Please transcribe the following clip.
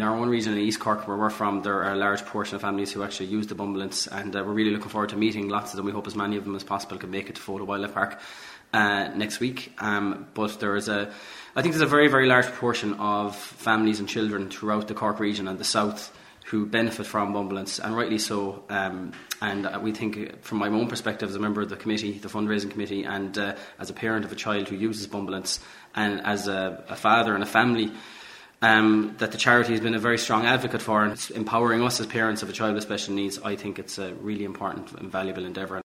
our own region in East Cork, where we're from, there are a large portion of families who actually use the Bumbulance, and we're really looking forward to meeting lots of them. We hope as many of them as possible can make it to Foda Wildlife Park next week. But I think there's a very, very large proportion of families and children throughout the Cork region and the south who benefit from Bumbulance, and rightly so. And we think, from my own perspective as a member of the committee, the fundraising committee, and as a parent of a child who uses Bumbulance, and as a father and a family, that the charity has been a very strong advocate for, and it's empowering us as parents of a child with special needs. I think it's a really important and valuable endeavour.